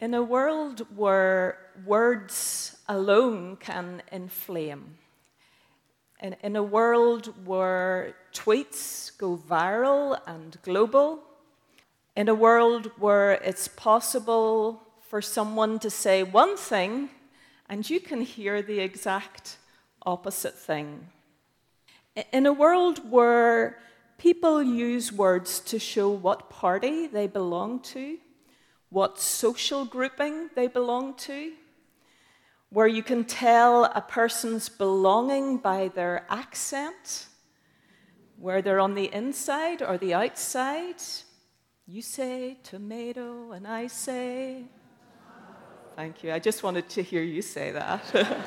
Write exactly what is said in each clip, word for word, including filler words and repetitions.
In a world where words alone can inflame, in, in a world where tweets go viral and global, in a world where it's possible for someone to say one thing and you can hear the exact opposite thing, in a world where people use words to show what party they belong to, what social grouping they belong to, where you can tell a person's belonging by their accent, where they're on the inside or the outside. You say tomato and I say... Thank you. I just wanted to hear you say that.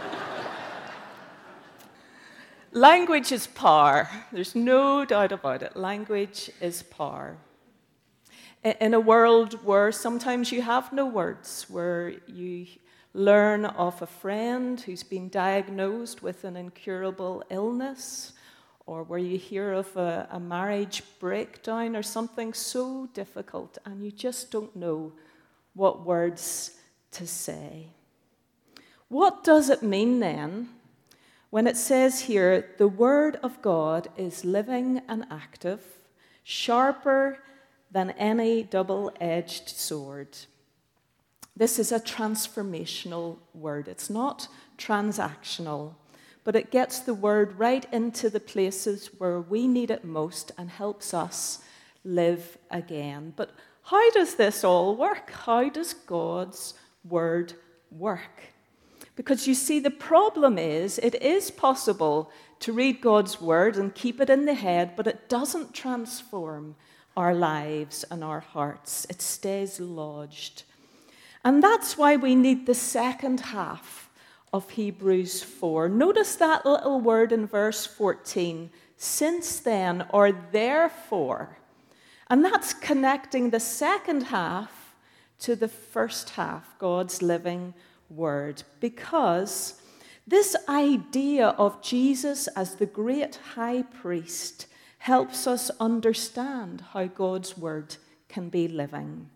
Language is power. There's no doubt about it. Language is power. In a world where sometimes you have no words, where you learn of a friend who's been diagnosed with an incurable illness, or where you hear of a, a marriage breakdown or something so difficult, and you just don't know what words to say. What does it mean then when it says here, the word of God is living and active, sharper than any double-edged sword? This is a transformational word. It's not transactional, but it gets the word right into the places where we need it most and helps us live again. But how does this all work? How does God's word work? Because you see, the problem is, it is possible to read God's word and keep it in the head, but it doesn't transform our lives and our hearts. It stays lodged. And that's why we need the second half of Hebrews four. Notice that little word in verse fourteen, since then, or therefore. And that's connecting the second half to the first half, God's living word. Because this idea of Jesus as the great high priest helps us understand how God's word can be living.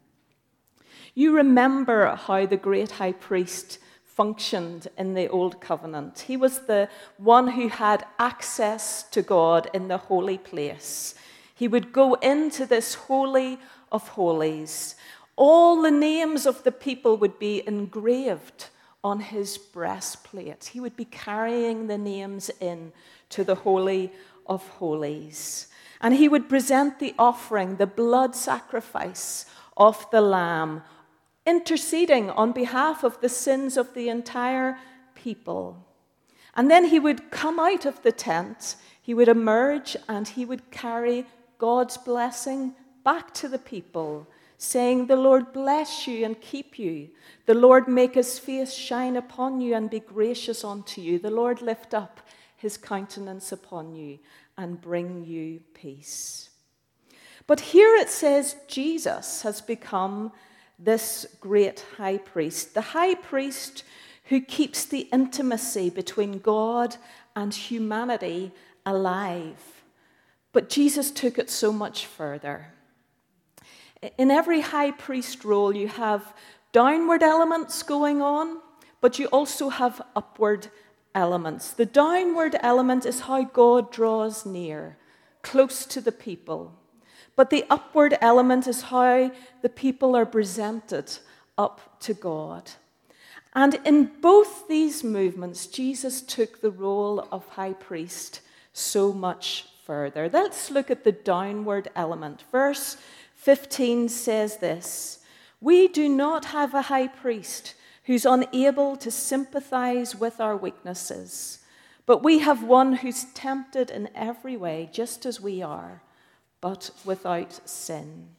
You remember how the great high priest functioned in the Old Covenant. He was the one who had access to God in the holy place. He would go into this holy of holies. All the names of the people would be engraved on his breastplate. He would be carrying the names in to the holy of holies. And he would present the offering, the blood sacrifice of the Lamb, interceding on behalf of the sins of the entire people. And then he would come out of the tent, he would emerge, and he would carry God's blessing back to the people, saying, "The Lord bless you and keep you. The Lord make his face shine upon you and be gracious unto you. The Lord lift up his countenance upon you and bring you peace." But here it says Jesus has become this great high priest, the high priest who keeps the intimacy between God and humanity alive. But Jesus took it so much further. In every high priest role, you have downward elements going on, but you also have upward elements. The downward element is how God draws near, close to the people. But the upward element is how the people are presented up to God. And in both these movements, Jesus took the role of high priest so much further. Let's look at the downward element. Verse fifteen says this: "We do not have a high priest who's unable to sympathize with our weaknesses, but we have one who's tempted in every way, just as we are, but without sin."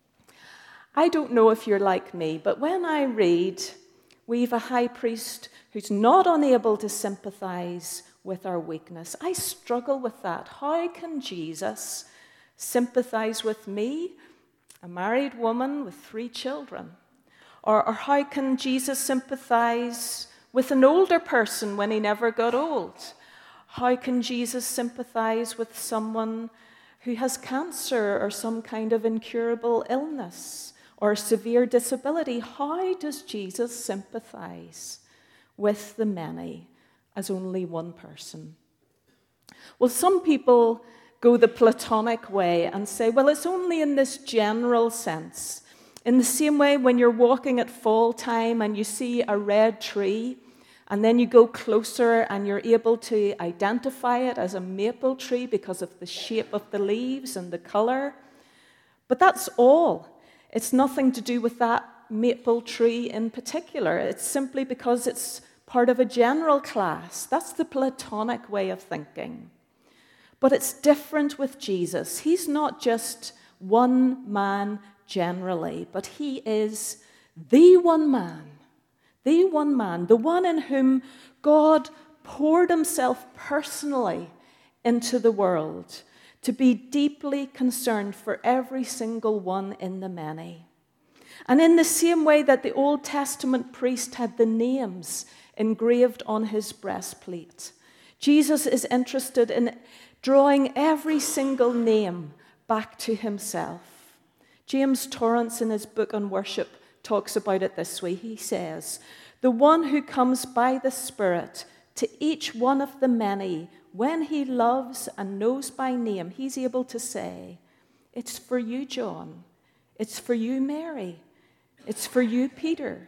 I don't know if you're like me, but when I read, "We've a high priest who's not unable to sympathize with our weakness," I struggle with that. How can Jesus sympathize with me, a married woman with three children? Or, or how can Jesus sympathize with an older person when he never got old? How can Jesus sympathize with someone who has cancer or some kind of incurable illness, or severe disability. How does Jesus sympathize with the many as only one person? Well, some people go the Platonic way and say, well, it's only in this general sense. In the same way, when you're walking at fall time and you see a red tree, and then you go closer and you're able to identify it as a maple tree because of the shape of the leaves and the color. But that's all. It's nothing to do with that maple tree in particular. It's simply because it's part of a general class. That's the Platonic way of thinking. But it's different with Jesus. He's not just one man generally, but he is the one man. The one man, the one in whom God poured himself personally into the world to be deeply concerned for every single one in the many. And in the same way that the Old Testament priest had the names engraved on his breastplate, Jesus is interested in drawing every single name back to himself. James Torrance, in his book on worship, talks about it this way. He says, "The one who comes by the Spirit to each one of the many, when he loves and knows by name, he's able to say, 'It's for you, John. It's for you, Mary. It's for you, Peter.'"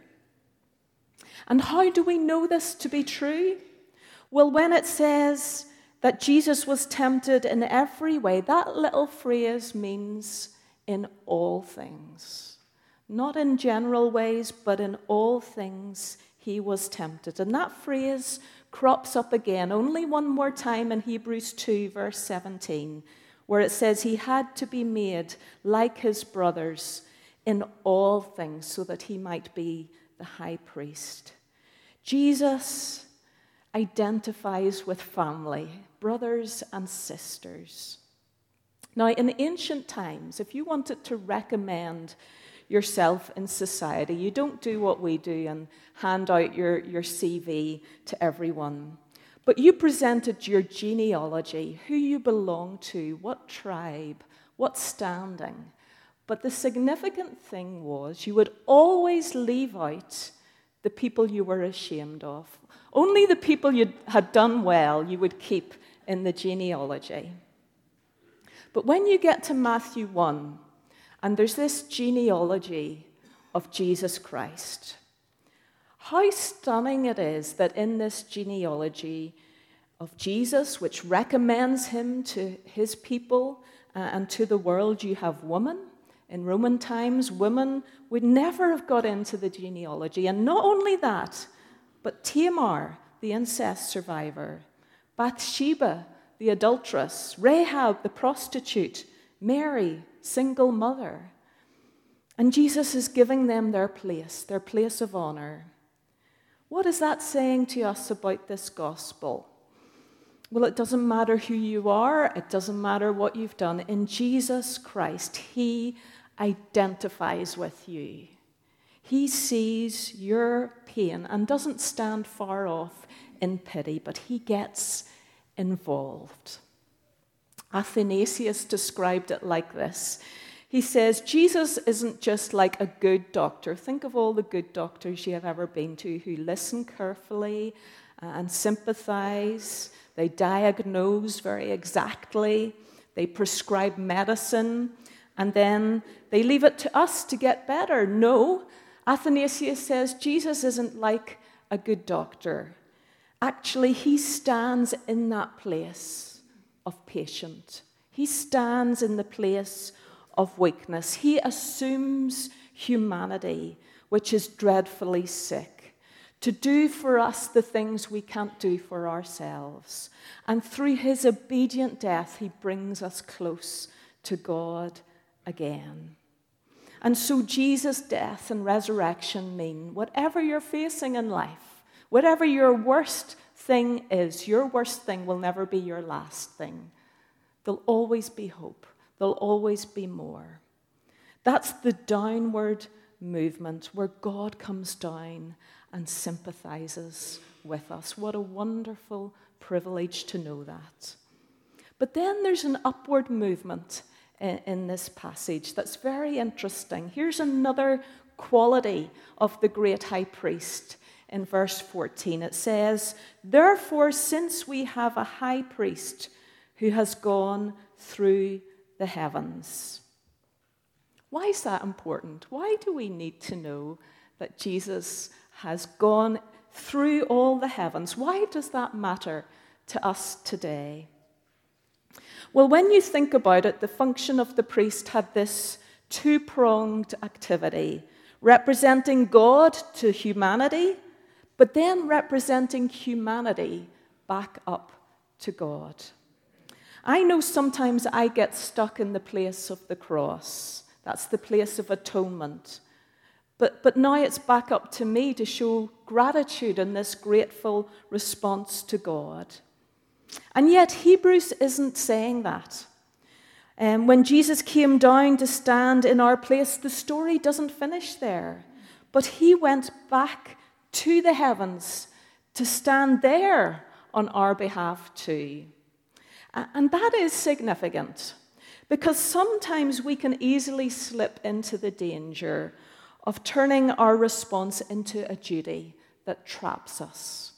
And how do we know this to be true? Well, when it says that Jesus was tempted in every way, that little phrase means in all things. Not in general ways, but in all things he was tempted. And that phrase crops up again only one more time in Hebrews two, verse seventeen, where it says he had to be made like his brothers in all things so that he might be the high priest. Jesus identifies with family, brothers and sisters. Now, in ancient times, if you wanted to recommend yourself in society, you don't do what we do and hand out your, your C V to everyone. But you presented your genealogy, who you belong to, what tribe, what standing. But the significant thing was you would always leave out the people you were ashamed of. Only the people you had done well you would keep in the genealogy. But when you get to Matthew one, and there's this genealogy of Jesus Christ, how stunning it is that in this genealogy of Jesus, which recommends him to his people uh, and to the world, you have woman. In Roman times, women would never have got into the genealogy. And not only that, but Tamar, the incest survivor, Bathsheba, the adulteress, Rahab, the prostitute, Mary, single mother. And Jesus is giving them their place, their place of honor. What is that saying to us about this gospel? Well, it doesn't matter who you are. It doesn't matter what you've done. In Jesus Christ, he identifies with you. He sees your pain and doesn't stand far off in pity, but he gets involved. Athanasius described it like this. He says, Jesus isn't just like a good doctor. Think of all the good doctors you have ever been to who listen carefully and sympathize. They diagnose very exactly. They prescribe medicine. And then they leave it to us to get better. No, Athanasius says Jesus isn't like a good doctor. Actually, he stands in that place of patient. He stands in the place of weakness. He assumes humanity, which is dreadfully sick, to do for us the things we can't do for ourselves. And through his obedient death, he brings us close to God again. And so Jesus' death and resurrection mean whatever you're facing in life, whatever your worst thing is, your worst thing will never be your last thing. There'll always be hope. There'll always be more. That's the downward movement where God comes down and sympathizes with us. What a wonderful privilege to know that. But then there's an upward movement in, in this passage that's very interesting. Here's another quality of the great high priest in verse fourteen. It says, "Therefore, since we have a high priest who has gone through the heavens." Why is that important? Why do we need to know that Jesus has gone through all the heavens? Why does that matter to us today? Well, when you think about it, the function of the priest had this two-pronged activity, representing God to humanity, but then representing humanity back up to God. I know sometimes I get stuck in the place of the cross. That's the place of atonement. But, but now it's back up to me to show gratitude in this grateful response to God. And yet Hebrews isn't saying that. And um, when Jesus came down to stand in our place, the story doesn't finish there. But he went back to the heavens to stand there on our behalf too. And that is significant, because sometimes we can easily slip into the danger of turning our response into a duty that traps us.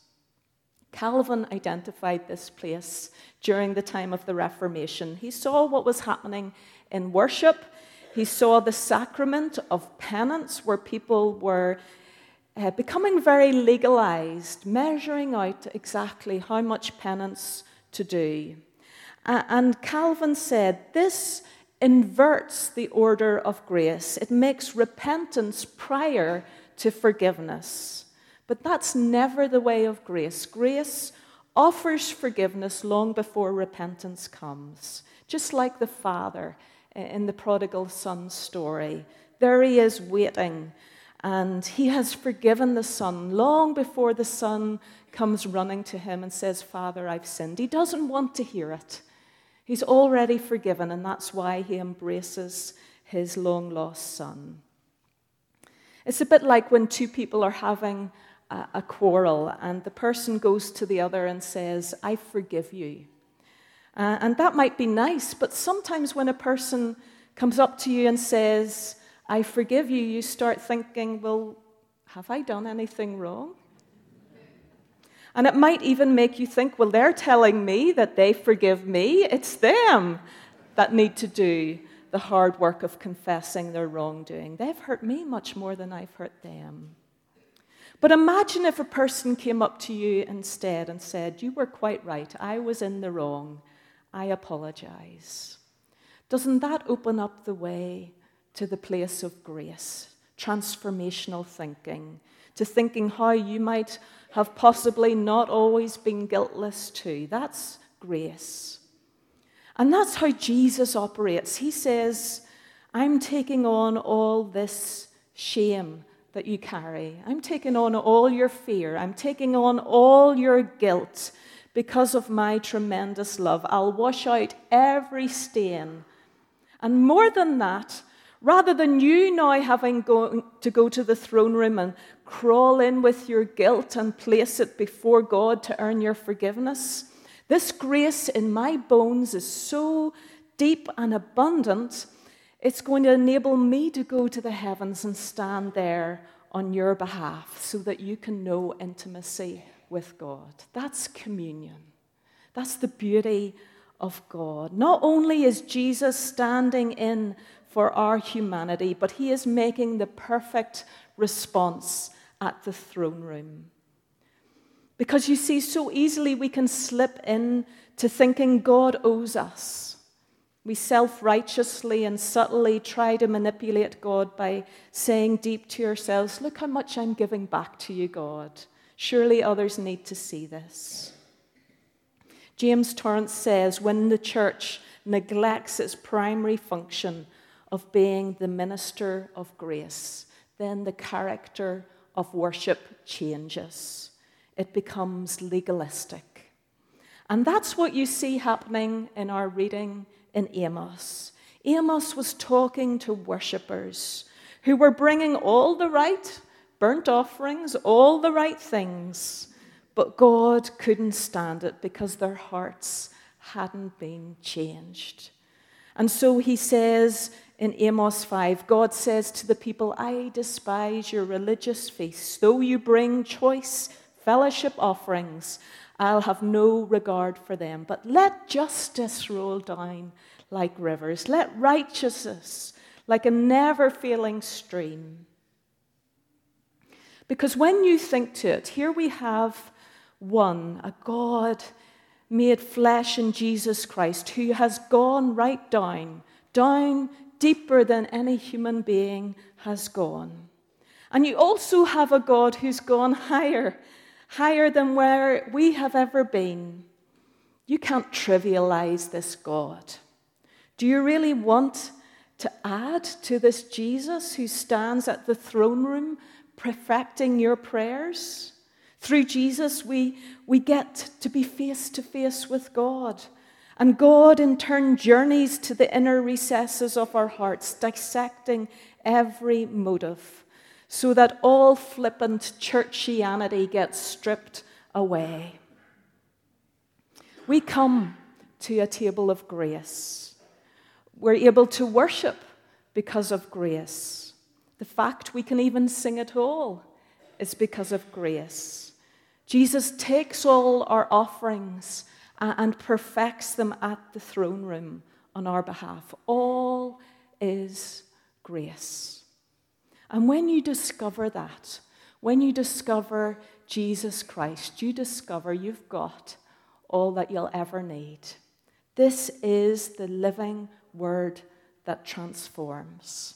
Calvin identified this place during the time of the Reformation. He saw what was happening in worship. He saw the sacrament of penance, where people were uh, becoming very legalized, measuring out exactly how much penance to do. Uh, and Calvin said, this inverts the order of grace. It makes repentance prior to forgiveness. But that's never the way of grace. Grace offers forgiveness long before repentance comes. Just like the father in the prodigal son story. There he is waiting, and he has forgiven the son long before the son comes running to him and says, "Father, I've sinned." He doesn't want to hear it. He's already forgiven, and that's why he embraces his long-lost son. It's a bit like when two people are having a, a quarrel, and the person goes to the other and says, "I forgive you." Uh, and that might be nice, but sometimes when a person comes up to you and says, "I forgive you," you start thinking, well, have I done anything wrong? And it might even make you think, well, they're telling me that they forgive me. It's them that need to do the hard work of confessing their wrongdoing. They've hurt me much more than I've hurt them. But imagine if a person came up to you instead and said, "You were quite right. I was in the wrong. I apologize." Doesn't that open up the way to the place of grace, transformational thinking, to thinking how you might have possibly not always been guiltless too? That's grace. And that's how Jesus operates. He says, "I'm taking on all this shame that you carry. I'm taking on all your fear. I'm taking on all your guilt because of my tremendous love. I'll wash out every stain." And more than that, rather than you now having go, to go to the throne room and crawl in with your guilt and place it before God to earn your forgiveness, this grace in my bones is so deep and abundant, it's going to enable me to go to the heavens and stand there on your behalf so that you can know intimacy with God. That's communion. That's the beauty of God. Not only is Jesus standing in for our humanity, but he is making the perfect response at the throne room. Because you see, so easily we can slip in to thinking God owes us. We self-righteously and subtly try to manipulate God by saying deep to ourselves, "Look how much I'm giving back to you, God. Surely others need to see this." James Torrance says, when the church neglects its primary function of being the minister of grace, then the character of worship changes. It becomes legalistic. And that's what you see happening in our reading in Amos. Amos was talking to worshippers who were bringing all the right burnt offerings, all the right things, but God couldn't stand it because their hearts hadn't been changed. And so he says in Amos five, God says to the people, I despise your religious feasts. Though you bring choice fellowship offerings, I'll have no regard for them. But let justice roll down like rivers. Let righteousness like a never-failing stream. Because when you think to it, here we have one, a God made flesh in Jesus Christ, who has gone right down, down deeper than any human being has gone. And you also have a God who's gone higher, higher than where we have ever been. You can't trivialize this God. Do you really want to add to this Jesus who stands at the throne room perfecting your prayers? Through Jesus, we, we get to be face to face with God. And God, in turn, journeys to the inner recesses of our hearts, dissecting every motive, so that all flippant churchianity gets stripped away. We come to a table of grace. We're able to worship because of grace. The fact we can even sing at all is because of grace. Jesus takes all our offerings and perfects them at the throne room on our behalf. All is grace. And when you discover that, when you discover Jesus Christ, you discover you've got all that you'll ever need. This is the living word that transforms.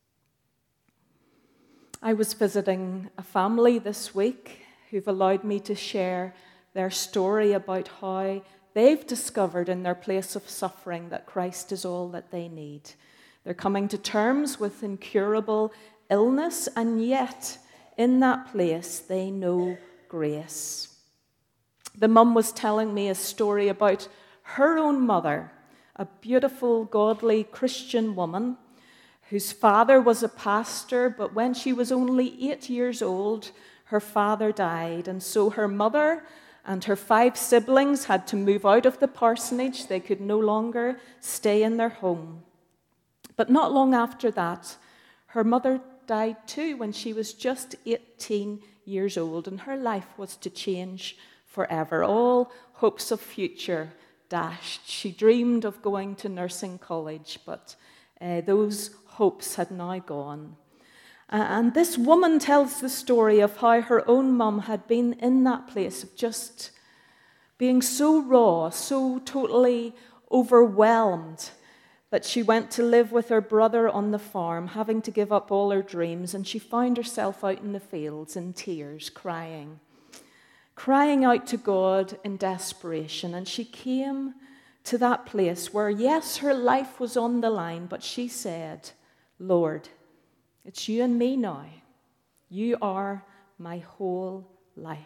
I was visiting a family this week who've allowed me to share their story about how they've discovered in their place of suffering that Christ is all that they need. They're coming to terms with incurable illness, and yet in that place they know grace. The mum was telling me a story about her own mother, a beautiful, godly Christian woman whose father was a pastor, but when she was only eight years old, her father died, and so her mother and her five siblings had to move out of the parsonage. They could no longer stay in their home. But not long after that, her mother died too when she was just eighteen years old, and her life was to change forever. All hopes of future dashed. She dreamed of going to nursing college, but uh, those hopes had now gone. Uh, and this woman tells the story of how her own mum had been in that place of just being so raw, so totally overwhelmed, that she went to live with her brother on the farm, having to give up all her dreams, and she found herself out in the fields in tears, crying, crying out to God in desperation. And she came to that place where, yes, her life was on the line, but she said, Lord, it's you and me now. You are my whole life.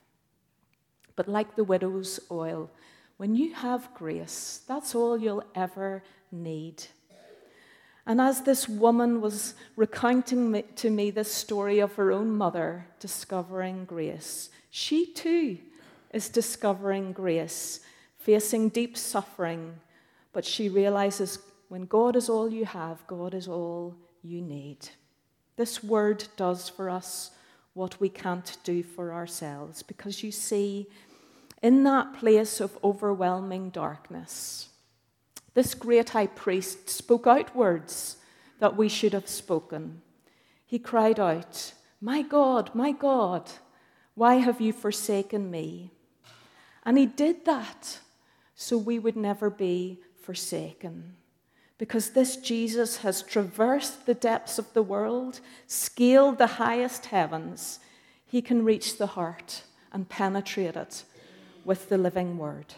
But like the widow's oil, when you have grace, that's all you'll ever need. And as this woman was recounting to me this story of her own mother discovering grace, she too is discovering grace, facing deep suffering, but she realizes when God is all you have, God is all you need. This word does for us what we can't do for ourselves, because you see, in that place of overwhelming darkness, this great high priest spoke out words that we should have spoken. He cried out, "My God, my God, why have you forsaken me?" And he did that so we would never be forsaken. Because this Jesus has traversed the depths of the world, scaled the highest heavens, he can reach the heart and penetrate it with the living word.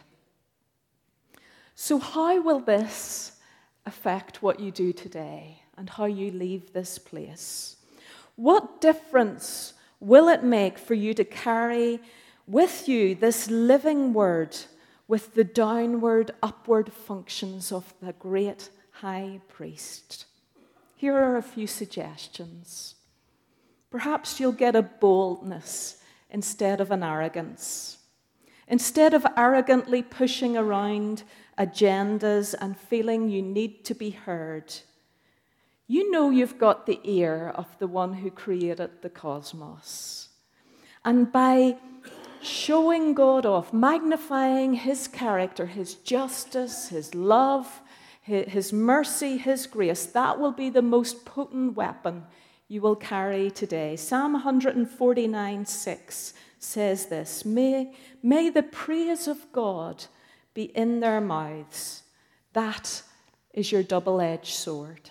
So how will this affect what you do today and how you leave this place? What difference will it make for you to carry with you this living word with the downward, upward functions of the great high priest? Here are a few suggestions. Perhaps you'll get a boldness instead of an arrogance. Instead of arrogantly pushing around agendas, and feeling you need to be heard, you know you've got the ear of the one who created the cosmos. And by showing God off, magnifying his character, his justice, his love, his mercy, his grace, that will be the most potent weapon you will carry today. Psalm one forty-nine six says this, may, may the praise of God be in their mouths. That is your double-edged sword.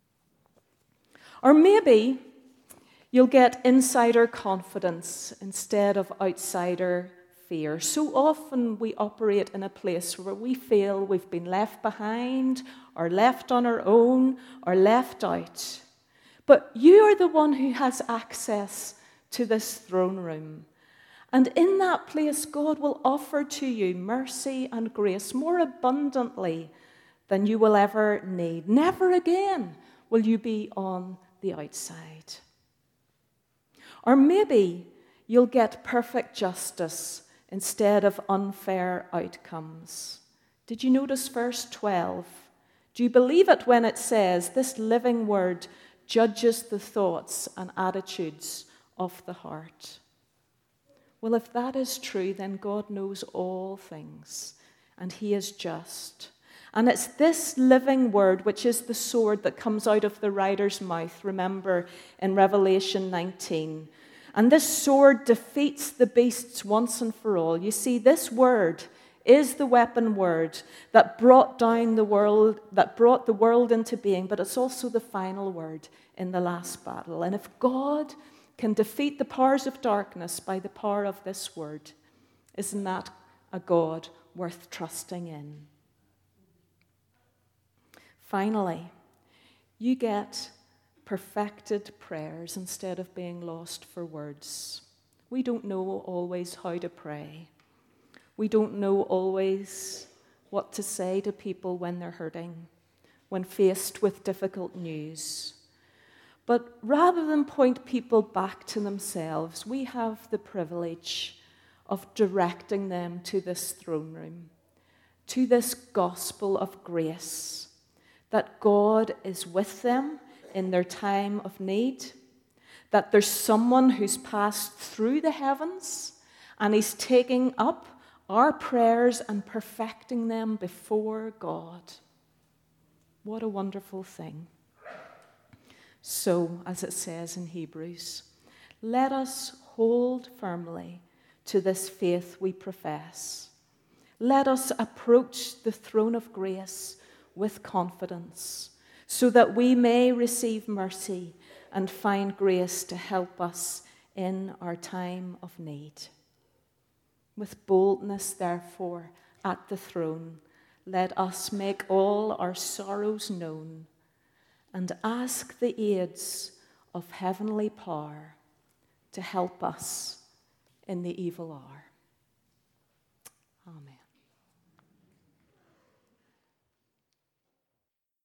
Or maybe you'll get insider confidence instead of outsider fear. So often we operate in a place where we feel we've been left behind, or left on our own, or left out. But you are the one who has access to this throne room. And in that place, God will offer to you mercy and grace more abundantly than you will ever need. Never again will you be on the outside. Or maybe you'll get perfect justice instead of unfair outcomes. Did you notice verse twelve? Do you believe it when it says, this living word judges the thoughts and attitudes of the heart? Well, if that is true, then God knows all things, and he is just. And it's this living word, which is the sword that comes out of the writer's mouth, remember, in Revelation nineteen. And this sword defeats the beasts once and for all. You see, this word is the weapon word that brought down the world, that brought the world into being, but it's also the final word in the last battle. And if God can defeat the powers of darkness by the power of this word, isn't that a God worth trusting in? Finally, you get perfected prayers instead of being lost for words. We don't know always how to pray. We don't know always what to say to people when they're hurting, when faced with difficult news. But rather than point people back to themselves, we have the privilege of directing them to this throne room, to this gospel of grace, that God is with them in their time of need, that there's someone who's passed through the heavens and he's taking up our prayers and perfecting them before God. What a wonderful thing. So, as it says in Hebrews, let us hold firmly to this faith we profess. Let us approach the throne of grace with confidence, so that we may receive mercy and find grace to help us in our time of need. With boldness, therefore, at the throne, let us make all our sorrows known and ask the aids of heavenly power to help us in the evil hour. Amen.